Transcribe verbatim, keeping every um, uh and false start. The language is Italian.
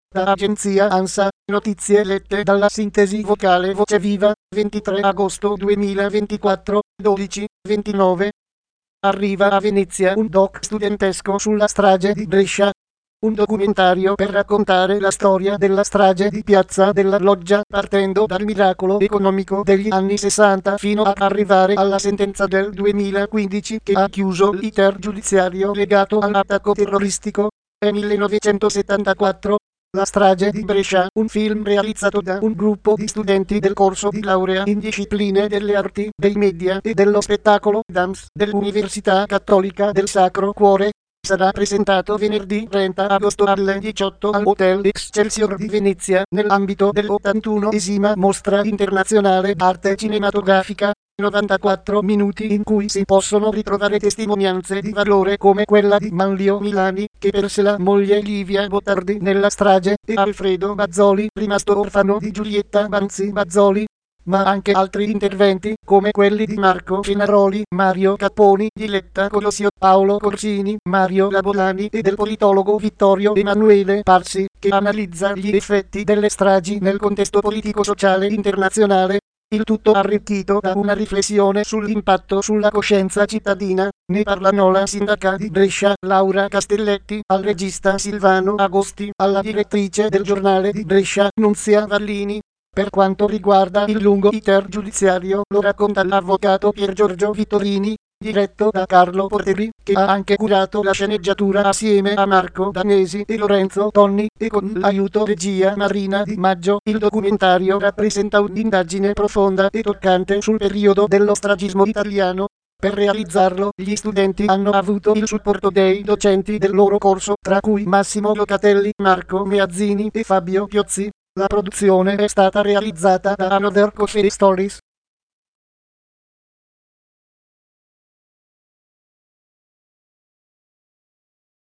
Da agenzia ANSA, notizie lette dalla sintesi vocale Voce Viva, ventitré agosto duemilaventiquattro, dodici ventinove. Arriva a Venezia un doc studentesco sulla strage di Brescia. Un documentario per raccontare la storia della strage di Piazza della Loggia, partendo dal miracolo economico degli anni sessanta fino ad arrivare alla sentenza del duemilaquindici che ha chiuso l'iter giudiziario legato all'attacco terroristico. È millenovecentosettantaquattro. La strage di Brescia, un film realizzato da un gruppo di studenti del corso di laurea in discipline delle arti, dei media e dello spettacolo D A M S dell'Università Cattolica del Sacro Cuore. Sarà presentato venerdì trenta agosto alle diciotto all'Hotel Excelsior di Venezia, nell'ambito dell'ottantunesima Mostra Internazionale d'Arte Cinematografica. novantaquattro minuti in cui si possono ritrovare testimonianze di valore come quella di Manlio Milani, che perse la moglie Livia Botardi nella strage, e Alfredo Bazzoli, rimasto orfano di Giulietta Banzi Bazzoli. Ma anche altri interventi, come quelli di Marco Fenaroli, Mario Capponi, Diletta Colosio, Paolo Corsini, Mario Labolani e del politologo Vittorio Emanuele Parsi, che analizza gli effetti delle stragi nel contesto politico-sociale internazionale. Il tutto arricchito da una riflessione sull'impatto sulla coscienza cittadina. Ne parlano la sindaca di Brescia, Laura Castelletti, al regista Silvano Agosti, alla direttrice del giornale di Brescia, Nunzia Vallini. Per quanto riguarda il lungo iter giudiziario, lo racconta l'avvocato Pier Giorgio Vittorini, diretto da Carlo Porteri, che ha anche curato la sceneggiatura assieme a Marco Danesi e Lorenzo Tonni, e con l'aiuto regia Marina Di Maggio. Il documentario rappresenta un'indagine profonda e toccante sul periodo dello stragismo italiano. Per realizzarlo, gli studenti hanno avuto il supporto dei docenti del loro corso, tra cui Massimo Locatelli, Marco Meazzini e Fabio Piozzi. La produzione è stata realizzata da Another Coffee Stories.